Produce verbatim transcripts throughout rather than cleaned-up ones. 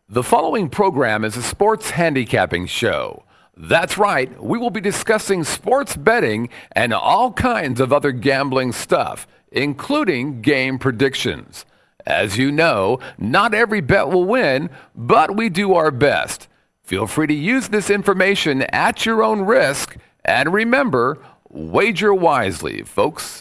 The following program is a sports handicapping show. That's right, we will be discussing sports betting and all kinds of other gambling stuff, including game predictions. As you know, not every bet will win, but we do our best. Feel free to use this information at your own risk, and remember, wager wisely, folks.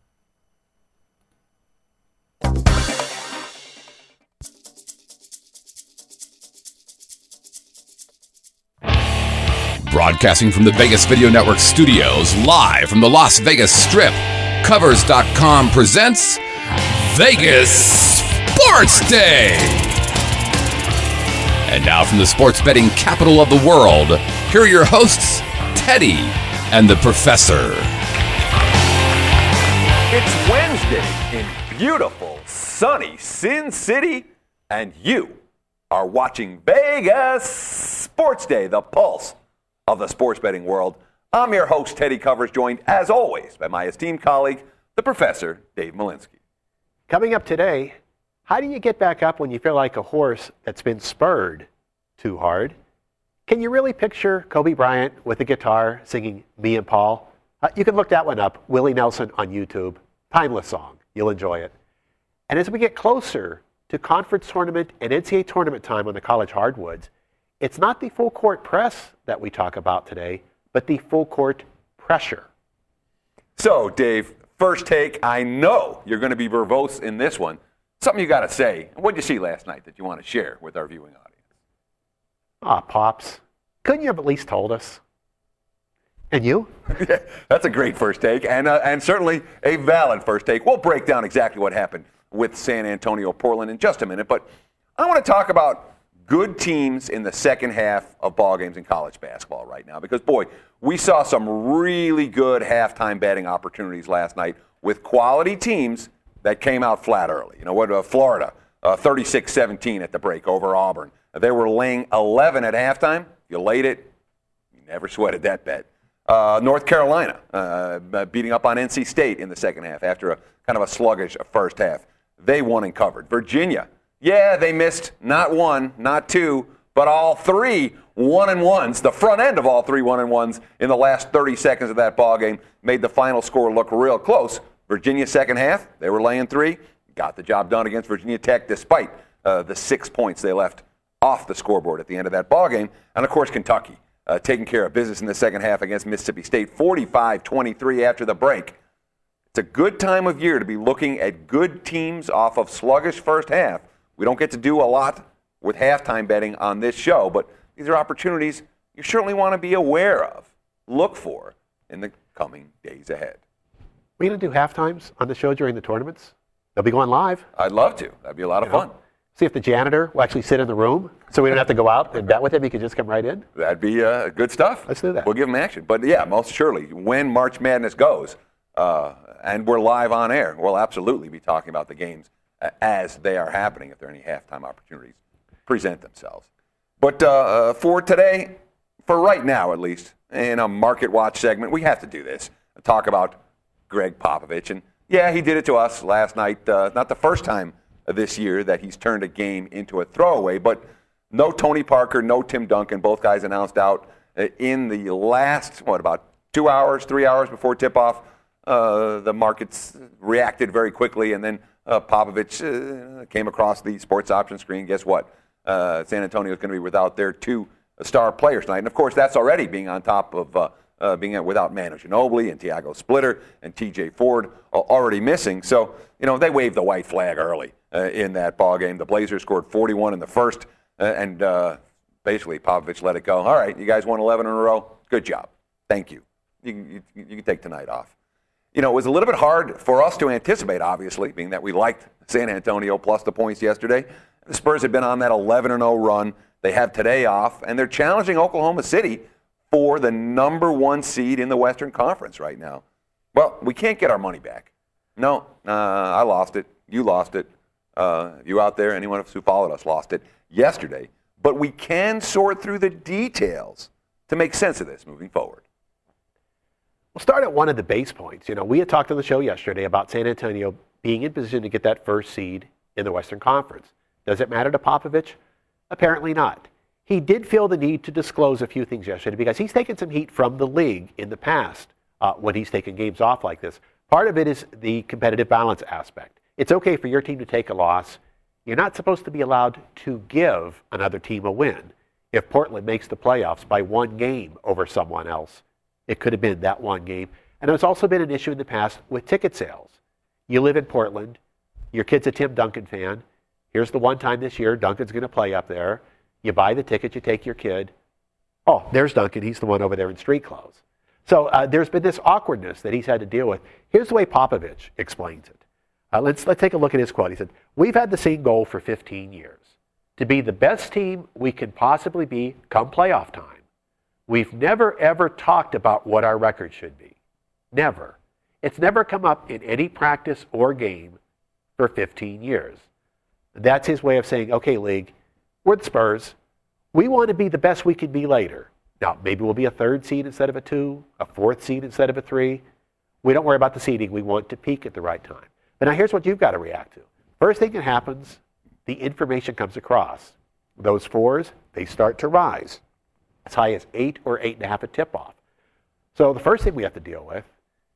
Broadcasting from the Vegas Video Network studios, live from the Las Vegas Strip, Covers dot com presents Vegas Sports Day. And now from the sports betting capital of the world, here are your hosts, Teddy and the Professor. It's Wednesday in beautiful, sunny Sin City, and you are watching Vegas Sports Day, the pulse of the sports betting world. I'm your host, Teddy Covers, joined, as always, by my esteemed colleague, the Professor, Dave Malinsky. Coming up today, how do you get back up when you feel like a horse that's been spurred too hard? Can you really picture Kobe Bryant with a guitar singing Me and Paul? Uh, you can look that one up, Willie Nelson on YouTube. Timeless song. You'll enjoy it. And as we get closer to conference tournament and N C double A tournament time on the college hardwoods, it's not the full court press that we talk about today, but the full court pressure. So, Dave, first take, I know you're going to be verbose in this one. Something you got to say. What did you see last night that you want to share with our viewing audience? Ah, Pops, couldn't you have at least told us? And you? Yeah, that's a great first take, and uh, and certainly a valid first take. We'll break down exactly what happened with San Antonio, Portland in just a minute, but I want to talk about good teams in the second half of ball games in college basketball right now, because, boy, we saw some really good halftime betting opportunities last night with quality teams that came out flat early. You know what? Uh, Florida, uh, thirty-six seventeen at the break over Auburn. They were laying eleven at halftime. You laid it. You never sweated that bet. Uh, North Carolina uh, beating up on N C State in the second half after a kind of a sluggish first half. They won and covered. Virginia, yeah, they missed not one, not two, but all three one-and-ones. The front end of all three one-and-ones in the last thirty seconds of that ball game made the final score look real close. Virginia second half, they were laying three, got the job done against Virginia Tech despite uh, the six points they left off the scoreboard at the end of that ball game. And, of course, Kentucky uh, taking care of business in the second half against Mississippi State, forty-five twenty-three after the break. It's a good time of year to be looking at good teams off of sluggish first half. We don't get to do a lot with halftime betting on this show, but these are opportunities you certainly want to be aware of, look for in the coming days ahead. We're going to do halftimes on the show during the tournaments. They'll be going live. I'd love to. That'd be a lot of You know, fun. See if the janitor will actually sit in the room so we don't have to go out and bet with him. He can just come right in. That'd be uh, good stuff. Let's do that. We'll give them action. But, yeah, most surely, when March Madness goes, uh, and we're live on air, we'll absolutely be talking about the games as they are happening, if there are any halftime opportunities present themselves. But uh, for today, for right now at least, in a Market Watch segment, we have to do this. Talk about Greg Popovich. And, yeah, he did it to us last night. Uh, not the first time this year that he's turned a game into a throwaway, but no Tony Parker, no Tim Duncan. Both guys announced out in the last, what, about two hours, three hours before tip-off. Uh, the markets reacted very quickly, and then Uh, Popovich uh, came across the sports option screen. Guess what? Uh, San Antonio is going to be without their two star players tonight. And, of course, that's already being on top of uh, uh, being without Manu Ginobili and Tiago Splitter and T J Ford already missing. So, you know, they waved the white flag early uh, in that ball game. The Blazers scored forty-one in the first, uh, and uh, basically Popovich let it go. All right, you guys won eleven in a row. Good job. Thank you. You, you, you can take tonight off. You know, it was a little bit hard for us to anticipate, obviously, being that we liked San Antonio plus the points yesterday. The Spurs had been on that eleven and oh run. They have today off, and they're challenging Oklahoma City for the number one seed in the Western Conference right now. Well, we can't get our money back. No, uh, I lost it. You lost it. Uh, you out there, anyone who followed us lost it yesterday. But we can sort through the details to make sense of this moving forward. We'll start at one of the base points. You know, we had talked on the show yesterday about San Antonio being in position to get that first seed in the Western Conference. Does it matter to Popovich? Apparently not. He did feel the need to disclose a few things yesterday because he's taken some heat from the league in the past uh, when he's taken games off like this. Part of it is the competitive balance aspect. It's okay for your team to take a loss. You're not supposed to be allowed to give another team a win. If Portland makes the playoffs by one game over someone else, it could have been that one game. And there's also been an issue in the past with ticket sales. You live in Portland. Your kid's a Tim Duncan fan. Here's the one time this year Duncan's going to play up there. You buy the ticket, you take your kid. Oh, there's Duncan. He's the one over there in street clothes. So uh, there's been this awkwardness that he's had to deal with. Here's the way Popovich explains it. Uh, let's, let's take a look at his quote. He said, "We've had the same goal for fifteen years, to be the best team we can possibly be come playoff time. We've never, ever talked about what our record should be. Never. It's never come up in any practice or game for fifteen years. That's his way of saying, okay, league, we're the Spurs. We want to be the best we can be later. Now, maybe we'll be a third seed instead of a two, a fourth seed instead of a three. We don't worry about the seeding. We want to peak at the right time. But now here's what you've got to react to. First thing that happens, the information comes across. Those fours, they start to rise as high as eight or eight and a half at tip-off. So the first thing we have to deal with,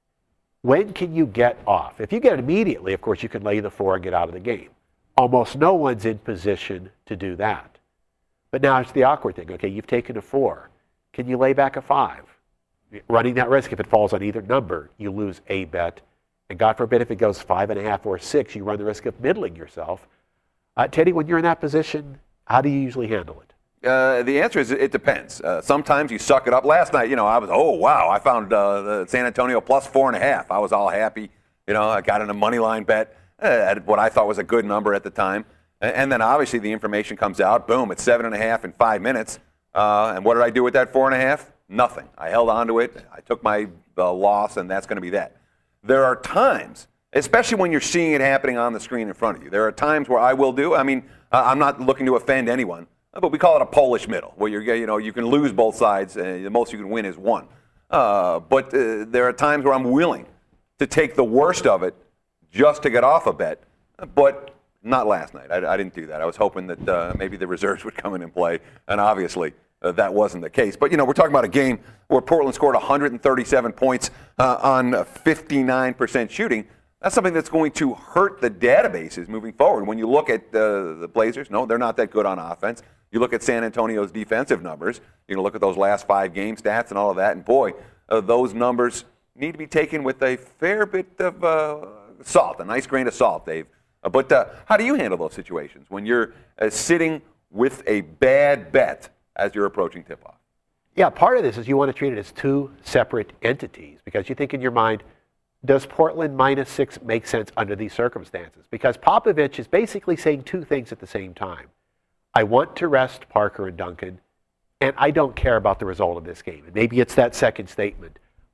when can you get off? If you get it immediately, of course, you can lay the four and get out of the game. Almost no one's in position to do that. But now it's the awkward thing. Okay, you've taken a four. Can you lay back a five? Running that risk, if it falls on either number, you lose a bet. And God forbid if it goes five and a half or six, you run the risk of middling yourself. Uh, Teddy, when you're in that position, how do you usually handle it? Uh, the answer is it depends. Uh, sometimes you suck it up. Last night, you know, I was, oh, wow, I found uh, the San Antonio plus four and a half. I was all happy. You know, I got in a money line bet uh, at what I thought was a good number at the time. And, and then obviously the information comes out. Boom, it's seven and a half in five minutes. Uh, and what did I do with that four and a half? Nothing. I held on to it. I took my uh, loss, and that's going to be that. There are times, especially when you're seeing it happening on the screen in front of you, there are times where I will do, I mean, uh, I'm not looking to offend anyone, but we call it a Polish middle, where you're, you know, you can lose both sides, and the most you can win is one. Uh, but uh, there are times where I'm willing to take the worst of it just to get off a bet, but not last night. I, I didn't do that. I was hoping that uh, maybe the reserves would come in and play, and obviously uh, that wasn't the case. But, you know, we're talking about a game where Portland scored one hundred thirty-seven points uh, on fifty-nine percent shooting. That's something that's going to hurt the databases moving forward. When you look at uh, the Blazers, no, they're not that good on offense. You look at San Antonio's defensive numbers. You know, look at those last five game stats and all of that, and boy, uh, those numbers need to be taken with a fair bit of uh, salt, a nice grain of salt, Dave. Uh, but uh, how do you handle those situations when you're uh, sitting with a bad bet as you're approaching tip-off? Yeah, part of this is you want to treat it as two separate entities because you think in your mind, does Portland minus six make sense under these circumstances? Because Popovich is basically saying two things at the same time. I want to rest Parker and Duncan, and I don't care about the result of this game. And maybe it's that second statement.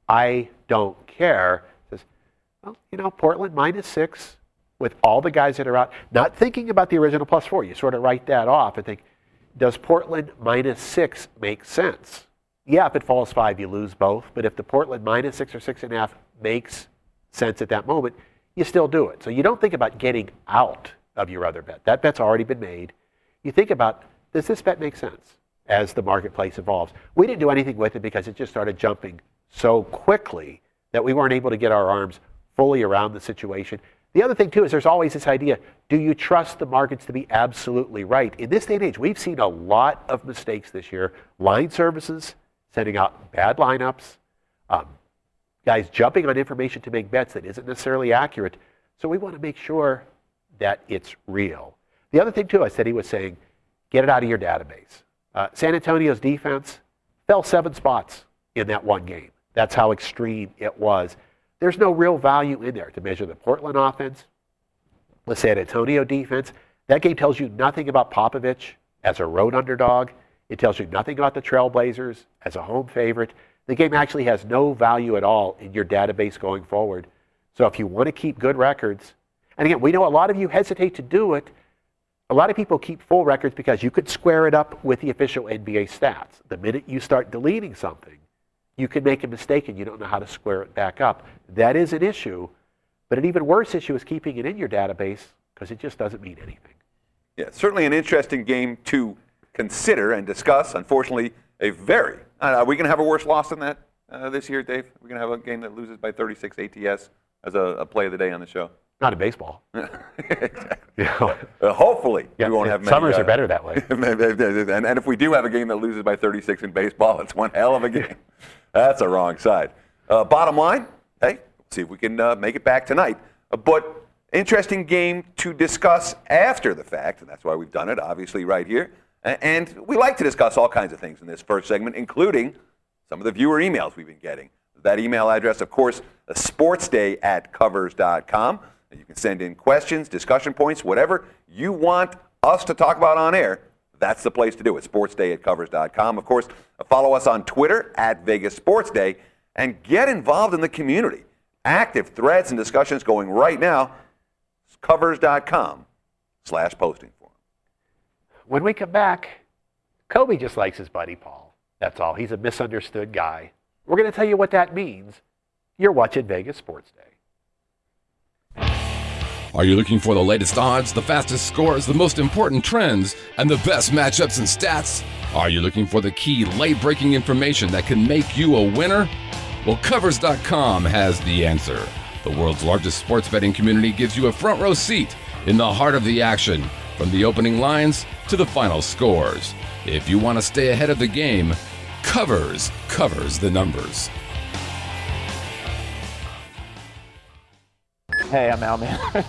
I don't care. Says, well, you know, Portland minus six with all the guys that are out, not thinking about the original plus four. You sort of write that off and think, does Portland minus six make sense? Yeah, if it falls five, you lose both. But if the Portland minus six or six and a half makes sense at that moment, you still do it. So you don't think about getting out of your other bet. That bet's already been made. You think about, does this bet make sense as the marketplace evolves? We didn't do anything with it because it just started jumping so quickly that we weren't able to get our arms fully around the situation. The other thing, too, is there's always this idea, do you trust the markets to be absolutely right? In this day and age, we've seen a lot of mistakes this year. Line services, sending out bad lineups, um, guys jumping on information to make bets that isn't necessarily accurate. So we want to make sure that it's real. The other thing, too, I said he was saying, get it out of your database. Uh, San Antonio's defense fell seven spots in that one game. That's how extreme it was. There's no real value in there to measure the Portland offense, the San Antonio defense. That game tells you nothing about Popovich as a road underdog. It tells you nothing about the Trailblazers as a home favorite. The game actually has no value at all in your database going forward. So if you want to keep good records, and again, we know a lot of you hesitate to do it. A lot of people keep full records because you could square it up with the official N B A stats. The minute you start deleting something, you can make a mistake and you don't know how to square it back up. That is an issue, but an even worse issue is keeping it in your database because it just doesn't mean anything. Yeah, certainly an interesting game to consider and discuss, unfortunately, a very, uh, are we going to have a worse loss than that uh, this year, Dave? We're going to have a game that loses by thirty-six A T S as a, a play of the day on the show? Not in baseball. Exactly. Yeah. Uh, hopefully, Yeah, we won't have many. Summers uh, are better that way. and, and if we do have a game that loses by thirty-six in baseball, it's one hell of a game. That's a wrong side. Uh, bottom line, hey, see if we can uh, make it back tonight. Uh, but interesting game to discuss after the fact, and that's why we've done it, obviously, right here. A- and we like to discuss all kinds of things in this first segment, including some of the viewer emails we've been getting. That email address, of course, sportsday at covers dot com. You can send in questions, discussion points, whatever you want us to talk about on air. That's the place to do it, sportsday at covers dot com. Of course, follow us on Twitter at Vegas Sports Day and get involved in the community. Active threads and discussions going right now, covers dot com slash posting forum. When we come back, Kobe just likes his buddy Paul. That's all. He's a misunderstood guy. We're going to tell you what that means. You're watching Vegas Sports Day. Are you looking for the latest odds, the fastest scores, the most important trends, and the best matchups and stats? Are you looking for the key late-breaking information that can make you a winner? Well, covers dot com has the answer. The world's largest sports betting community gives you a front row seat in the heart of the action, from the opening lines to the final scores. If you want to stay ahead of the game, Covers covers the numbers. Hey, I'm Al, man. Is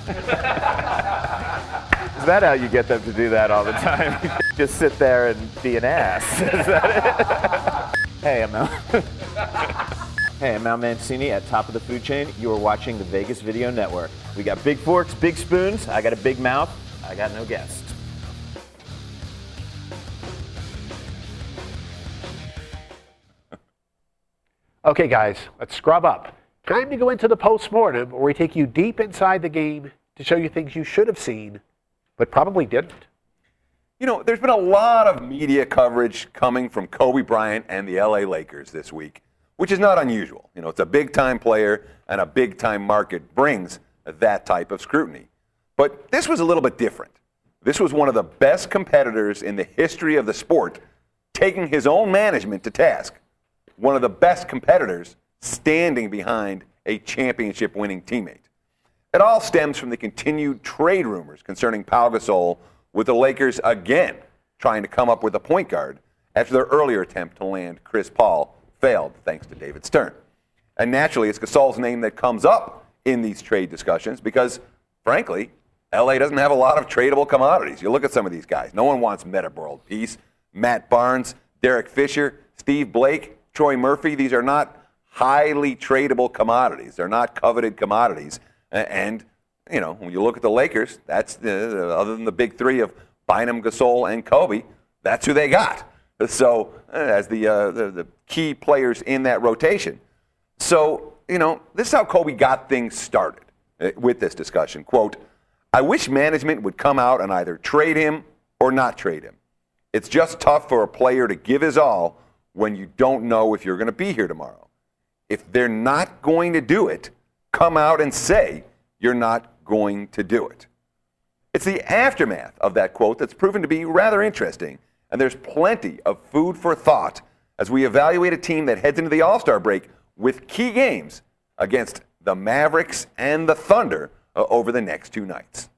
that how you get them to do that all the time? Just sit there and be an ass. Is that it? Hey, I'm Al. Hey, I'm Al Mancini at Top of the Food Chain. You are watching the Vegas Video Network. We got big forks, big spoons. I got a big mouth. I got no guests. Okay, guys, let's scrub up. Time to go into the postmortem, where we take you deep inside the game to show you things you should have seen, but probably didn't. You know, there's been a lot of media coverage coming from Kobe Bryant and the L A Lakers this week, which is not unusual. You know, it's a big-time player, and a big-time market brings that type of scrutiny. But this was a little bit different. This was one of the best competitors in the history of the sport taking his own management to task. One of the best competitors standing behind a championship-winning teammate. It all stems from the continued trade rumors concerning Pau Gasol, with the Lakers again trying to come up with a point guard after their earlier attempt to land Chris Paul failed, thanks to David Stern. And naturally, it's Gasol's name that comes up in these trade discussions because, frankly, L A doesn't have a lot of tradable commodities. You look at some of these guys. No one wants Meta World Peace, Matt Barnes, Derek Fisher, Steve Blake, Troy Murphy. These are not highly tradable commodities. They're not coveted commodities. And, you know, when you look at the Lakers, that's the, other than the big three of Bynum, Gasol, and Kobe, that's who they got. So, as the, uh, the the key players in that rotation. So, you know, this is how Kobe got things started with this discussion. Quote, I wish management would come out and either trade him or not trade him. It's just tough for a player to give his all when you don't know if you're going to be here tomorrow. If they're not going to do it, come out and say you're not going to do it. It's the aftermath of that quote that's proven to be rather interesting, and there's plenty of food for thought as we evaluate a team that heads into the All-Star break with key games against the Mavericks and the Thunder uh, over the next two nights.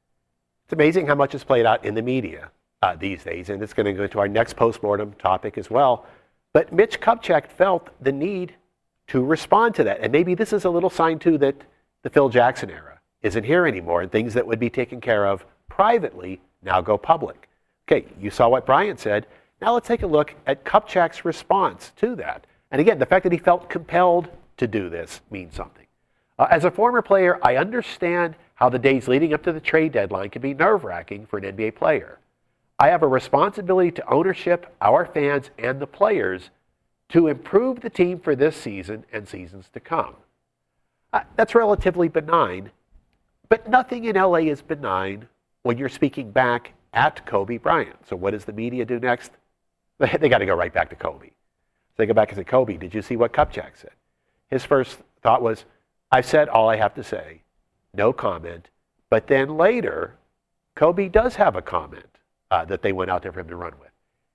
It's amazing how much is played out in the media uh, these days, and it's going to go into our next postmortem topic as well. But Mitch Kupchak felt the need to respond to that. And maybe this is a little sign, too, that the Phil Jackson era isn't here anymore, and things that would be taken care of privately now go public. Okay, you saw what Bryant said. Now let's take a look at Kupchak's response to that. And again, the fact that he felt compelled to do this means something. Uh, as a former player, I understand how the days leading up to the trade deadline can be nerve-wracking for an N B A player. I have a responsibility to ownership, our fans, and the players to improve the team for this season and seasons to come. Uh, that's relatively benign, but nothing in L A is benign when you're speaking back at Kobe Bryant. So what does the media do next? They, they got to go right back to Kobe. So they go back and say, Kobe, did you see what Kupchak said? His first thought was, I've said all I have to say, no comment. But then later, Kobe does have a comment uh, that they went out there for him to run with.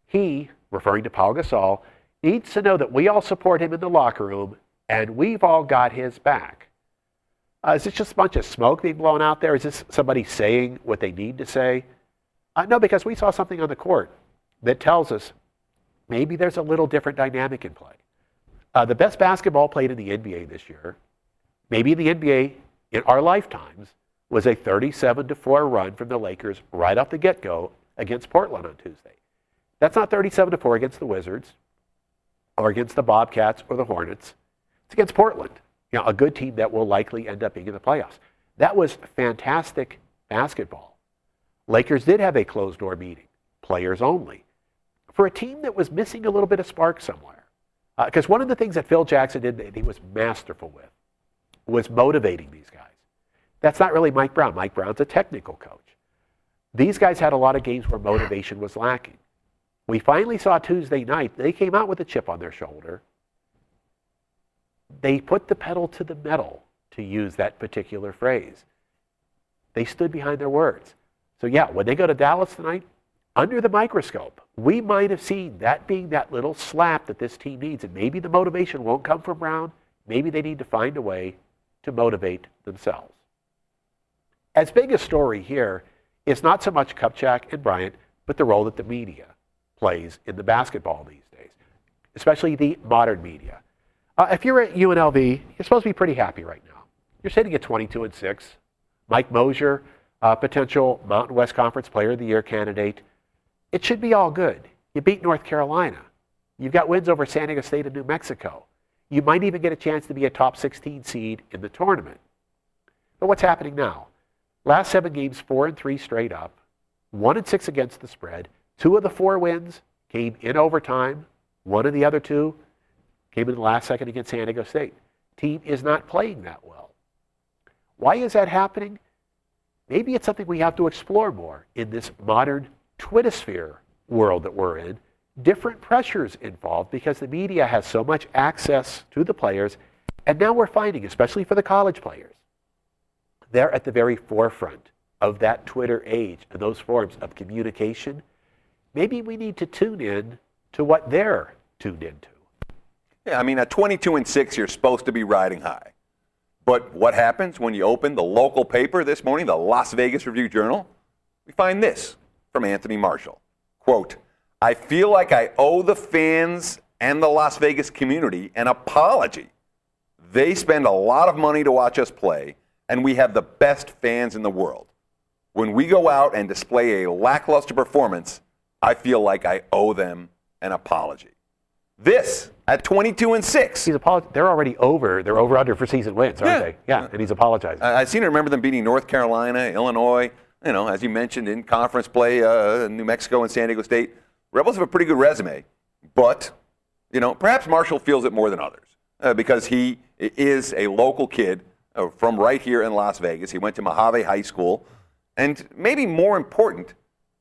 He, referring to Paul Gasol, needs to know that we all support him in the locker room and we've all got his back. Uh, is this just a bunch of smoke being blown out there? Is this somebody saying what they need to say? Uh, no, because we saw something on the court that tells us maybe there's a little different dynamic in play. Uh, the best basketball played in the N B A this year, maybe in the N B A in our lifetimes, was a thirty-seven to four run from the Lakers right off the get-go against Portland on Tuesday. That's not thirty-seven to four against the Wizards or against the Bobcats or the Hornets. It's against Portland, you know, a good team that will likely end up being in the playoffs. That was fantastic basketball. Lakers did have a closed-door meeting, players only, for a team that was missing a little bit of spark somewhere. Because uh, one of the things that Phil Jackson did that he was masterful with was motivating these guys. That's not really Mike Brown. Mike Brown's a technical coach. These guys had a lot of games where motivation was lacking. We finally saw Tuesday night, they came out with a chip on their shoulder. They put the pedal to the metal, to use that particular phrase. They stood behind their words. So yeah, when they go to Dallas tonight, under the microscope, we might have seen that being that little slap that this team needs. And maybe the motivation won't come from Brown. Maybe they need to find a way to motivate themselves. As big a story here is not so much Kupchak and Bryant, but the role that the media plays in the basketball these days, especially the modern media. Uh, if you're at U N L V, you're supposed to be pretty happy right now. You're sitting at twenty-two and six. Mike Mosier, uh, potential Mountain West Conference Player of the Year candidate. It should be all good. You beat North Carolina. You've got wins over San Diego State and New Mexico. You might even get a chance to be a top sixteen seed in the tournament. But what's happening now? Last seven games, four and three straight up, one and six against the spread. Two of the four wins came in overtime. One of the other two came in the last second against San Diego State. Team is not playing that well. Why is that happening? Maybe it's something we have to explore more in this modern Twittersphere world that we're in. Different pressures involved because the media has so much access to the players. And now we're finding, especially for the college players, they're at the very forefront of that Twitter age and those forms of communication. Maybe we need to tune in to what they're tuned into. Yeah, I mean, at twenty-two and six, you're supposed to be riding high. But what happens when you open the local paper this morning, the Las Vegas Review-Journal? We find this from Anthony Marshall. Quote, I feel like I owe the fans and the Las Vegas community an apology. They spend a lot of money to watch us play, and we have the best fans in the world. When we go out and display a lackluster performance, I feel like I owe them an apology. This at twenty-two and six. He's apolog- They're already over. They're over under for season wins, aren't Yeah. they? Yeah, and he's apologizing. I, I seem to remember them beating North Carolina, Illinois, you know, as you mentioned, in conference play, uh, New Mexico and San Diego State. Rebels have a pretty good resume, but, you know, perhaps Marshall feels it more than others uh, because he is a local kid uh, from right here in Las Vegas. He went to Mojave High School. And maybe more important,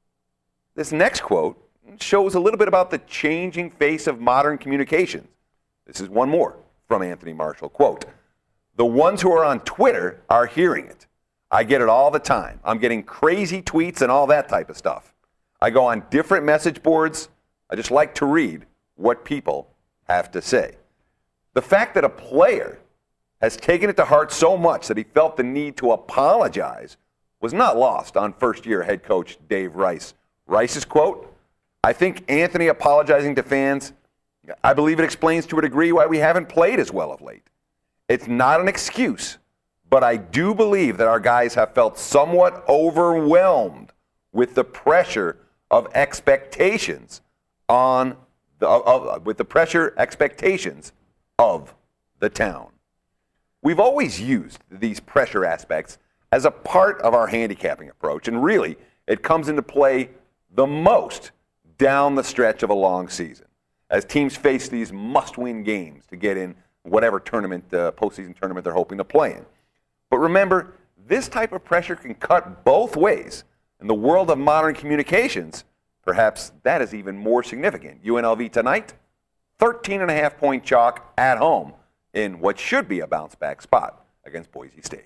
this next quote shows a little bit about the changing face of modern communications. This is one more from Anthony Marshall. Quote, the ones who are on Twitter are hearing it. I get it all the time. I'm getting crazy tweets and all that type of stuff. I go on different message boards. I just like to read what people have to say. The fact that a player has taken it to heart so much that he felt the need to apologize was not lost on first-year head coach Dave Rice. Rice's quote, I think Anthony apologizing to fans, I believe it explains to a degree why we haven't played as well of late. It's not an excuse, but I do believe that our guys have felt somewhat overwhelmed with the pressure of expectations on the, of, with the pressure expectations of the town. We've always used these pressure aspects as a part of our handicapping approach, and really, it comes into play the most down the stretch of a long season, as teams face these must-win games to get in whatever tournament, uh, postseason tournament they're hoping to play in. But remember, this type of pressure can cut both ways. In the world of modern communications, perhaps that is even more significant. U N L V tonight, thirteen and a half point chalk at home in what should be a bounce-back spot against Boise State.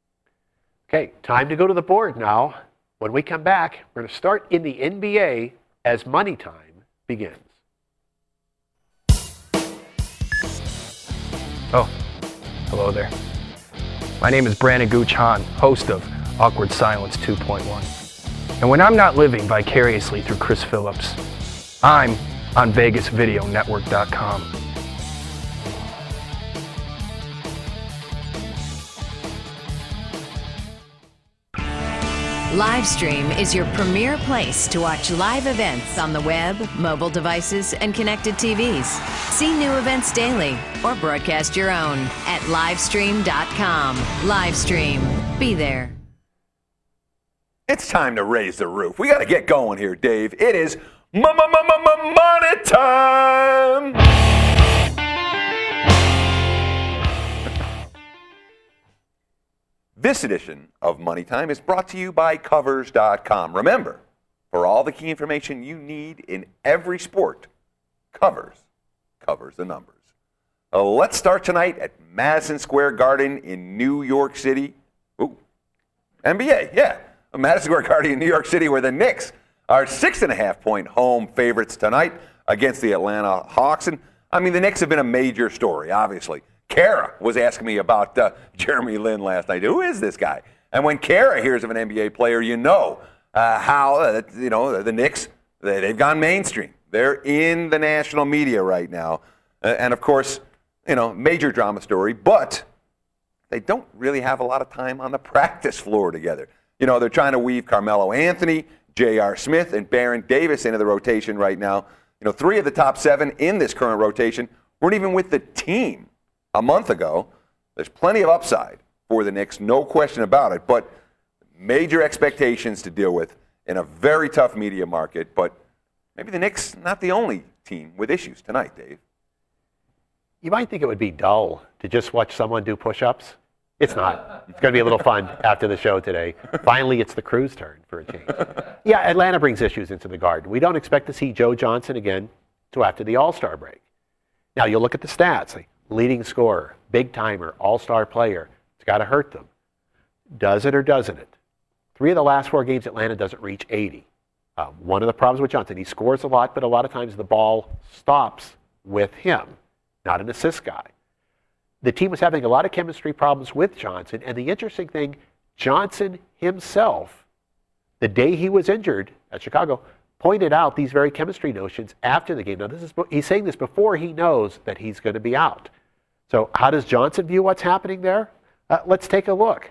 Okay, time to go to the board now. When we come back, we're going to start in the N B A as money time begins. Oh, hello there. My name is Brandon Gooch Hahn, host of Awkward Silence two point one. And when I'm not living vicariously through Chris Phillips, I'm on Vegas Video Network dot com. Livestream is your premier place to watch live events on the web, mobile devices, and connected T Vs. See new events daily or broadcast your own at livestream dot com. Livestream. Be there. It's time to raise the roof. We got to get going here, Dave. It is money time. This edition of Money Time is brought to you by Covers dot com. Remember, for all the key information you need in every sport, Covers covers the numbers. Uh, let's start tonight at Madison Square Garden in New York City. Ooh, N B A, yeah. Madison Square Garden in New York City, where the Knicks are six and a half point home favorites tonight against the Atlanta Hawks. And I mean, the Knicks have been a major story, obviously. Kara was asking me about uh, Jeremy Lin last night. Who is this guy? And when Kara hears of an N B A player, you know uh, how, uh, you know, the Knicks, they, they've gone mainstream. They're in the national media right now. Uh, and, of course, you know, major drama story, but they don't really have a lot of time on the practice floor together. You know, they're trying to weave Carmelo Anthony, J R. Smith, and Baron Davis into the rotation right now. You know, three of the top seven in this current rotation weren't even with the team a month ago. There's plenty of upside for the Knicks, no question about it, but major expectations to deal with in a very tough media market. But maybe the Knicks not the only team with issues tonight, Dave. You might think it would be dull to just watch someone do push-ups. It's not. It's going to be a little fun after the show today. Finally, it's the crew's turn for a change. Yeah, Atlanta brings issues into the Garden. We don't expect to see Joe Johnson again until after the All-Star break. Now, you'll look at the stats. Like leading scorer, big-timer, all-star player. It's got to hurt them. Does it or doesn't it? Three of the last four games, Atlanta doesn't reach eighty. Uh, one of the problems with Johnson, he scores a lot, but a lot of times the ball stops with him, not an assist guy. The team was having a lot of chemistry problems with Johnson, and the interesting thing, Johnson himself, the day he was injured at Chicago, pointed out these very chemistry notions after the game. Now, this is he's saying this before he knows that he's going to be out. So how does Johnson view what's happening there? Uh, let's take a look.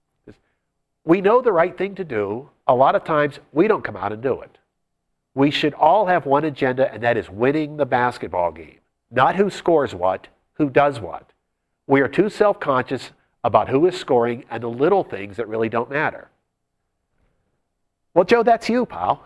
We know the right thing to do. A lot of times, we don't come out and do it. We should all have one agenda, and that is winning the basketball game. Not who scores what, who does what. We are too self-conscious about who is scoring and the little things that really don't matter. Well, Joe, that's you, pal.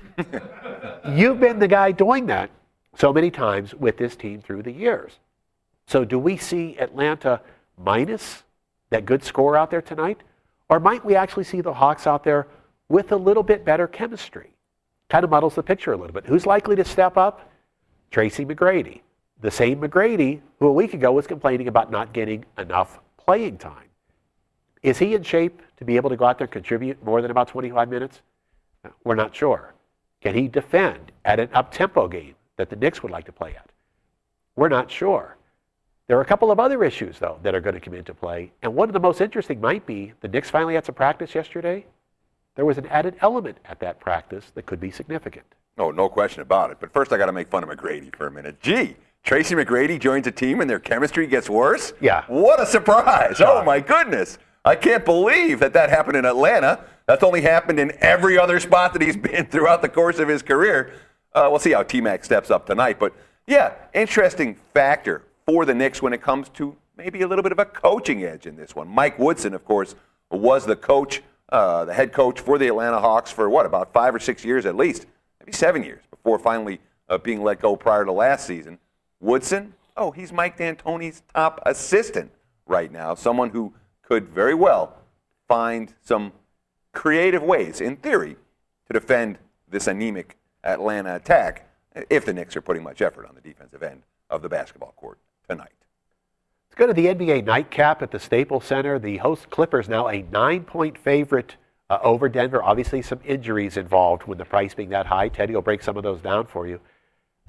You've been the guy doing that so many times with this team through the years. So do we see Atlanta minus that good score out there tonight? Or might we actually see the Hawks out there with a little bit better chemistry? Kind of muddles the picture a little bit. Who's likely to step up? Tracy McGrady. The same McGrady who a week ago was complaining about not getting enough playing time. Is he in shape to be able to go out there and contribute more than about twenty-five minutes? We're not sure. Can he defend at an up-tempo game that the Knicks would like to play at? We're not sure. There are a couple of other issues, though, that are going to come into play. And one of the most interesting might be the Knicks finally had some practice yesterday. There was an added element at that practice that could be significant. Oh, no question about it. But first I got to make fun of McGrady for a minute. Gee, Tracy McGrady joins a team and their chemistry gets worse? Yeah. What a surprise. Oh, my goodness. I can't believe that that happened in Atlanta. That's only happened in every other spot that he's been throughout the course of his career. Uh, we'll see how T-Mac steps up tonight. But, yeah, interesting factor for the Knicks when it comes to maybe a little bit of a coaching edge in this one. Mike Woodson, of course, was the coach, uh, the head coach for the Atlanta Hawks for, what, about five or six years at least, maybe seven years before finally uh, being let go prior to last season. Woodson, oh, he's Mike D'Antoni's top assistant right now, someone who could very well find some creative ways, in theory, to defend this anemic Atlanta attack if the Knicks are putting much effort on the defensive end of the basketball court tonight. Let's go to the N B A nightcap at the Staples Center. The host Clippers now a nine-point favorite uh, over Denver. Obviously some injuries involved with the price being that high. Teddy will break some of those down for you.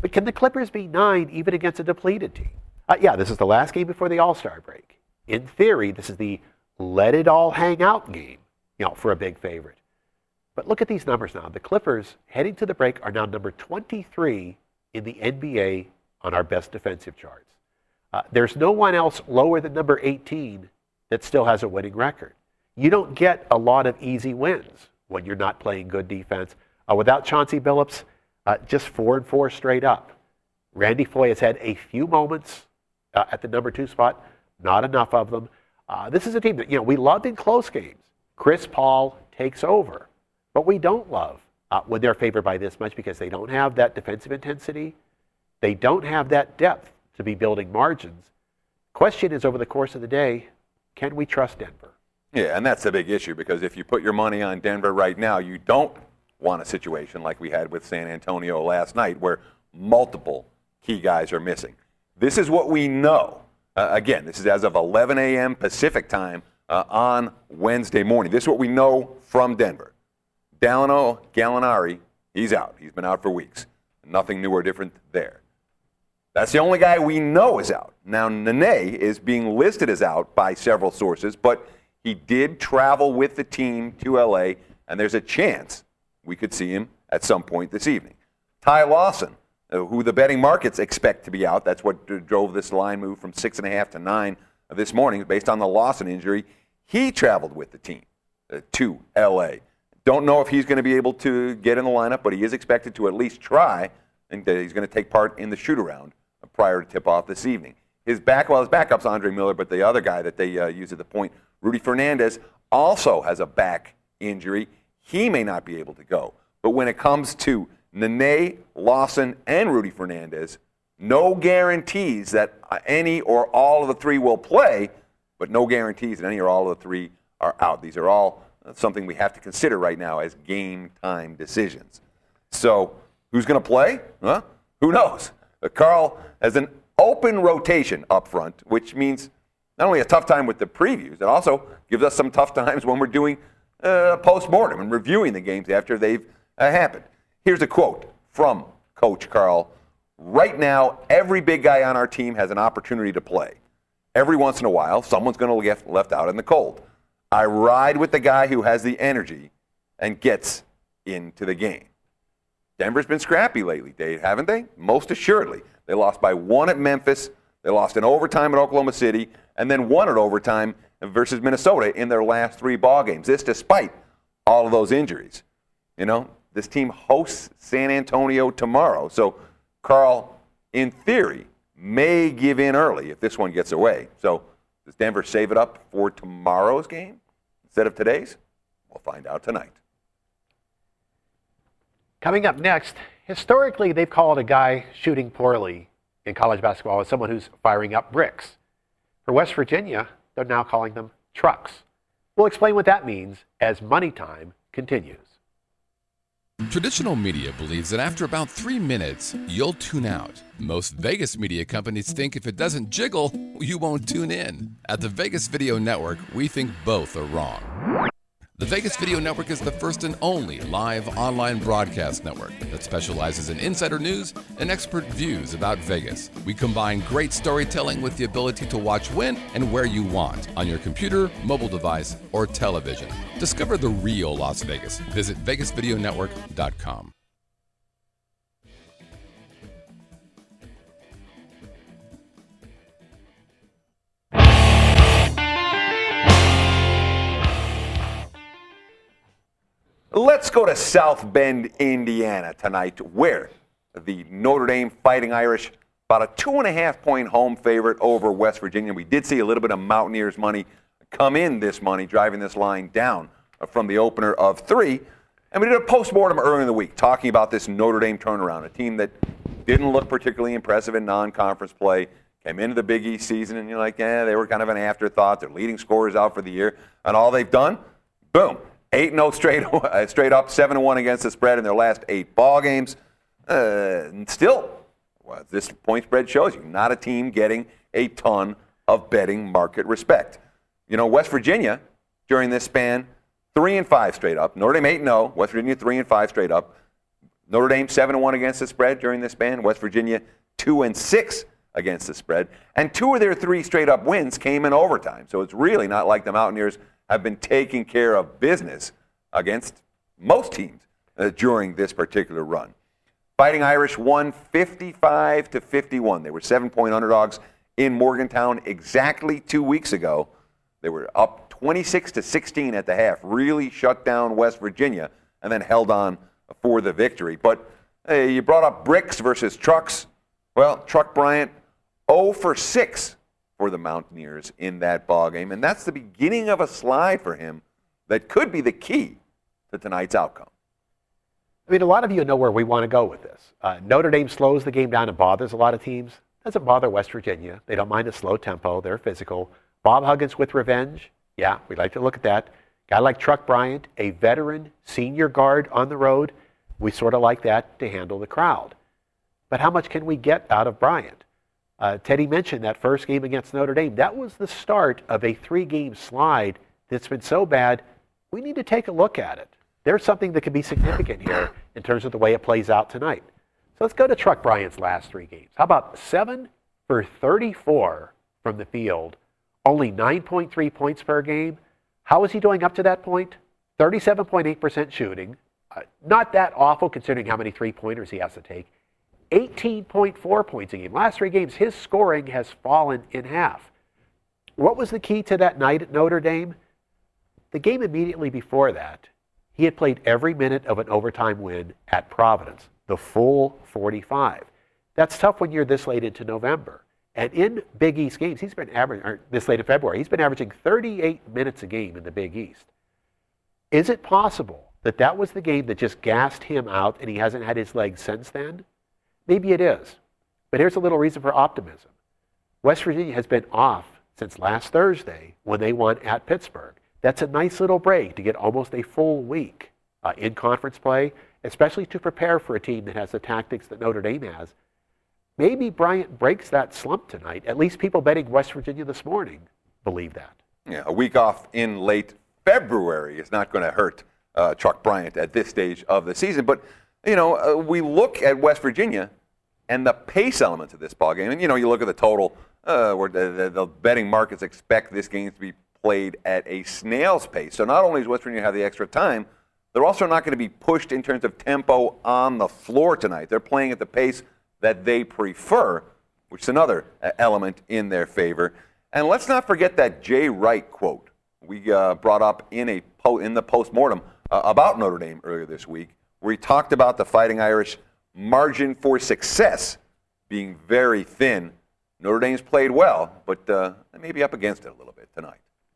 But can the Clippers be nine even against a depleted team? Uh, yeah, this is the last game before the All-Star break. In theory, this is the let it all hang out game, you know, for a big favorite. But look at these numbers now. The Clippers, heading to the break, are now number twenty-three in the N B A on our best defensive charts. Uh, there's no one else lower than number eighteen that still has a winning record. You don't get a lot of easy wins when you're not playing good defense. Uh, without Chauncey Billups, uh, just four and four straight up. Randy Foye has had a few moments uh, at the number two spot, not enough of them. Uh, this is a team that, you know, we loved in close games. Chris Paul takes over, but we don't love uh, when they're favored by this much because they don't have that defensive intensity. They don't have that depth to be building margins. Question is, over the course of the day, can we trust Denver? Yeah, and that's the big issue because if you put your money on Denver right now, you don't want a situation like we had with San Antonio last night where multiple key guys are missing. This is what we know. Uh, again, this is as of eleven a.m. Pacific time uh, on Wednesday morning. This is what we know from Denver. Dalino Gallinari, he's out. He's been out for weeks. Nothing new or different there. That's the only guy we know is out. Now, Nene is being listed as out by several sources, but he did travel with the team to L A, and there's a chance we could see him at some point this evening. Ty Lawson, who the betting markets expect to be out. That's what drove this line move from six and a half to nine this morning based on the Lawson injury. He traveled with the team uh, to L A. Don't know if he's going to be able to get in the lineup, but he is expected to at least try. I think that he's going to take part in the shoot-around prior to tip-off this evening. His back, well, his backup's Andre Miller, but the other guy that they uh, use at the point, Rudy Fernandez, also has a back injury. He may not be able to go. But when it comes to Nene, Lawson, and Rudy Fernandez, no guarantees that any or all of the three will play, but no guarantees that any or all of the three are out. These are all something we have to consider right now as game time decisions. So who's going to play? Huh? Who knows? Uh, Carl has an open rotation up front, which means not only a tough time with the previews, it also gives us some tough times when we're doing uh, post-mortem and reviewing the games after they've uh, happened. Here's a quote from Coach Carl. Right now, every big guy on our team has an opportunity to play. Every once in a while, someone's going to get left out in the cold. I ride with the guy who has the energy and gets into the game. Denver's been scrappy lately, Dave, haven't they? Most assuredly. They lost by one at Memphis. They lost in overtime at Oklahoma City, and then won at overtime versus Minnesota in their last three ball games. This despite all of those injuries. You know, this team hosts San Antonio tomorrow. So Carl, in theory, may give in early if this one gets away. So does Denver save it up for tomorrow's game instead of today's? We'll find out tonight. Coming up next, historically, they've called a guy shooting poorly in college basketball as someone who's firing up bricks. For West Virginia, they're now calling them trucks. We'll explain what that means as Money Time continues. Traditional media believes that after about three minutes, you'll tune out. Most Vegas media companies think if it doesn't jiggle, you won't tune in. At the Vegas Video Network, we think both are wrong. The Vegas Video Network is the first and only live online broadcast network that specializes in insider news and expert views about Vegas. We combine great storytelling with the ability to watch when and where you want on your computer, mobile device, or television. Discover the real Las Vegas. Visit vegas video network dot com. Let's go to South Bend, Indiana tonight, where the Notre Dame Fighting Irish, about a two and a half point home favorite over West Virginia. We did see a little bit of Mountaineers money come in this money, driving this line down from the opener of three. And we did a postmortem earlier in the week talking about this Notre Dame turnaround, a team that didn't look particularly impressive in non-conference play, came into the Big East season, and you're like, yeah, they were kind of an afterthought. Their leading scorers out for the year, and all they've done, boom. eight and oh straight, straight up, seven and one against the spread in their last eight ball games. Uh, and still, well, this point spread shows you, not a team getting a ton of betting market respect. You know, West Virginia, during this span, three and five straight up. Notre Dame eight and oh, West Virginia three and five straight up. Notre Dame seven and one against the spread during this span. West Virginia two and six against the spread. And two of their three straight-up wins came in overtime. So it's really not like the Mountaineers have been taking care of business against most teams uh, during this particular run. Fighting Irish won fifty-five to fifty-one. They were seven-point underdogs in Morgantown exactly two weeks ago. They were up twenty-six to sixteen at the half, really shut down West Virginia, and then held on for the victory. But hey, you brought up bricks versus trucks. Well, Truck Bryant, oh for six for the Mountaineers in that ballgame, and that's the beginning of a slide for him that could be the key to tonight's outcome. I mean, a lot of you know where we want to go with this. Uh, Notre Dame slows the game down and bothers a lot of teams. Doesn't bother West Virginia. They don't mind a slow tempo. They're physical. Bob Huggins with revenge. Yeah, we'd like to look at that. Guy like Truck Bryant, a veteran senior guard on the road. We sort of like that to handle the crowd. But how much can we get out of Bryant? Uh, Teddy mentioned that first game against Notre Dame. That was the start of a three-game slide that's been so bad, we need to take a look at it. There's something that could be significant here in terms of the way it plays out tonight. So let's go to Truck Bryant's last three games. How about seven for thirty-four from the field, only nine point three points per game? How is he doing up to that point? thirty-seven point eight percent shooting. Uh, not that awful considering how many three-pointers he has to take. eighteen point four points a game. Last three games, his scoring has fallen in half. What was the key to that night at Notre Dame? The game immediately before that, he had played every minute of an overtime win at Providence, the full forty-five. That's tough when you're this late into November. And in Big East games, he's been averaging, or this late in February, he's been averaging thirty-eight minutes a game in the Big East. Is it possible that that was the game that just gassed him out and he hasn't had his legs since then? Maybe it is. But here's a little reason for optimism. West Virginia has been off since last Thursday when they won at Pittsburgh. That's a nice little break to get almost a full week uh, in conference play, especially to prepare for a team that has the tactics that Notre Dame has. Maybe Bryant breaks that slump tonight. At least people betting West Virginia this morning believe that. Yeah, a week off in late February is not going to hurt uh, Truck Bryant at this stage of the season. But, you know, uh, we look at West Virginia and the pace element of this ballgame. And, you know, you look at the total, uh, where the, the, the betting markets expect this game to be played at a snail's pace. So not only does West Virginia have the extra time, they're also not going to be pushed in terms of tempo on the floor tonight. They're playing at the pace that they prefer, which is another element in their favor. And let's not forget that Jay Wright quote we uh, brought up in a po- in the postmortem uh, about Notre Dame earlier this week, where he talked about the Fighting Irish margin for success being very thin. Notre Dame's played well, but uh, they may be up against it a little bit tonight.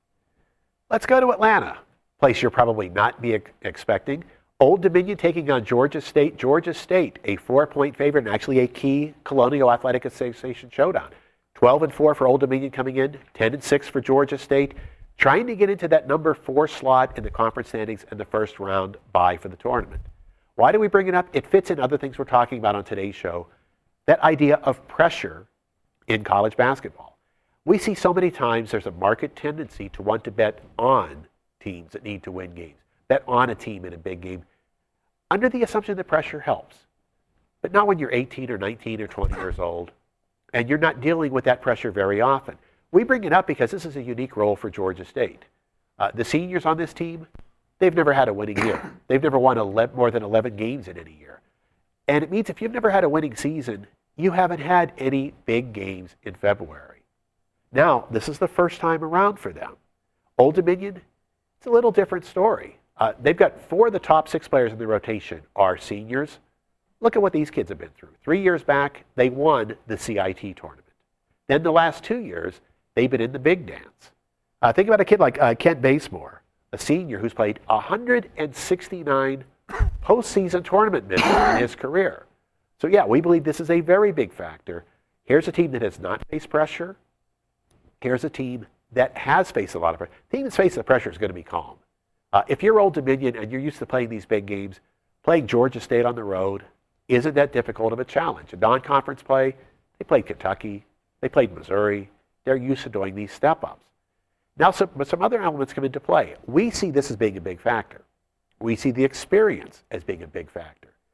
Let's go to Atlanta, place you're probably not be ex- expecting. Old Dominion taking on Georgia State. Georgia State, a four-point favorite and actually a key Colonial Athletic Association showdown. twelve and four for Old Dominion coming in, ten and six for Georgia State, trying to get into that number four slot in the conference standings and the first round bye for the tournament. Why do we bring it up? It fits in other things we're talking about on today's show. That idea of pressure in college basketball. We see so many times there's a market tendency to want to bet on teams that need to win games, bet on a team in a big game, under the assumption that pressure helps. But not when you're eighteen or nineteen or twenty years old, and you're not dealing with that pressure very often. We bring it up because this is a unique role for Georgia State. Uh, the seniors on this team, they've never had a winning year. They've never won eleven, more than eleven games in any year. And it means if you've never had a winning season, you haven't had any big games in February. Now, this is the first time around for them. Old Dominion, it's a little different story. Uh, they've got four of the top six players in the rotation are seniors. Look at what these kids have been through. Three years back, they won the C I T tournament. Then the last two years, they've been in the big dance. Uh, think about a kid like uh, Kent Basemore, a senior who's played one hundred sixty-nine postseason tournament minutes in his career. So yeah, we believe this is a very big factor. Here's a team that has not faced pressure. Here's a team that has faced a lot of pressure. The team that's faced the pressure is going to be calm. Uh, if you're Old Dominion and you're used to playing these big games, playing Georgia State on the road isn't that difficult of a challenge. A non-conference play, they played Kentucky, they played Missouri. They're used to doing these step-ups. Now, some, but some other elements come into play. We see this as being a big factor. We see the experience as being a big factor.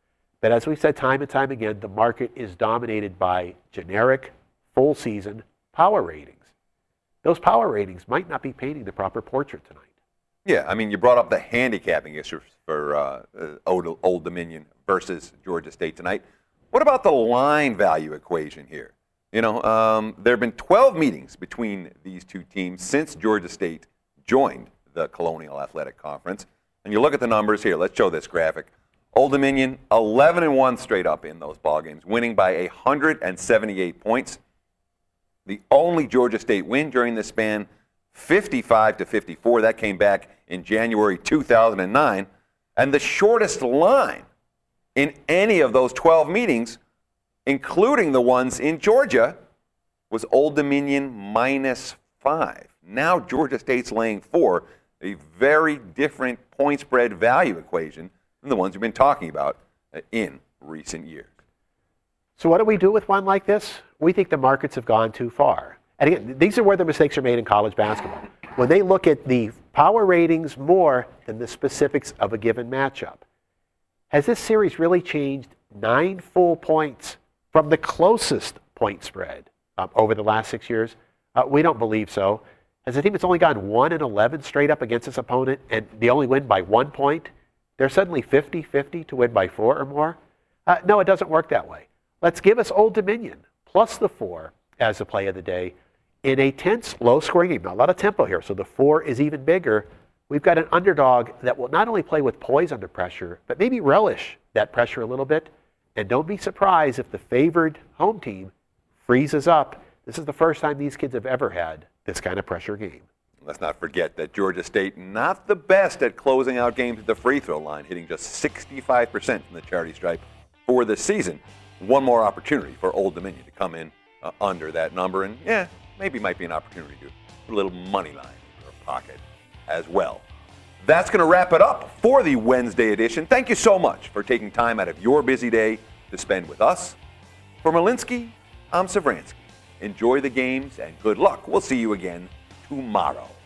But as we've said time and time again, the market is dominated by generic, full season power ratings. Those power ratings might not be painting the proper portrait tonight. Yeah, I mean, you brought up the handicapping issue for uh, uh, Old, Old Dominion versus Georgia State tonight. What about the line value equation here? You know, um, there have been twelve meetings between these two teams since Georgia State joined the Colonial Athletic Conference. And you look at the numbers here. Let's show this graphic. Old Dominion, eleven and one straight up in those ball games, winning by one hundred seventy-eight points. The only Georgia State win during this span, fifty-five to fifty-four. That came back in January two thousand nine. And the shortest line in any of those twelve meetings, including the ones in Georgia, was Old Dominion minus five. Now Georgia State's laying four, a very different point spread value equation than the ones we've been talking about in recent years. So what do we do with one like this? We think the markets have gone too far. And again, these are where the mistakes are made in college basketball. When they look at the power ratings more than the specifics of a given matchup. Has this series really changed nine full points from the closest point spread um, over the last six years? Uh, we don't believe so. As a team that's only gone one and eleven straight up against its opponent and they only win by one point, they're suddenly fifty fifty to win by four or more? Uh, no, it doesn't work that way. Let's give us Old Dominion plus the four as the play of the day in a tense, low-scoring game. Now, a lot of tempo here, so the four is even bigger. We've got an underdog that will not only play with poise under pressure, but maybe relish that pressure a little bit. And don't be surprised if the favored home team freezes up. This is the first time these kids have ever had this kind of pressure game. Let's not forget that Georgia State, not the best at closing out games at the free throw line, hitting just sixty-five percent from the charity stripe for this season. One more opportunity for Old Dominion to come in uh, under that number. And, yeah, maybe might be an opportunity to put a little money line in your pocket as well. That's going to wrap it up for the Wednesday edition. Thank you so much for taking time out of your busy day to spend with us. For Malinsky, I'm Savransky. Enjoy the games and good luck. We'll see you again tomorrow.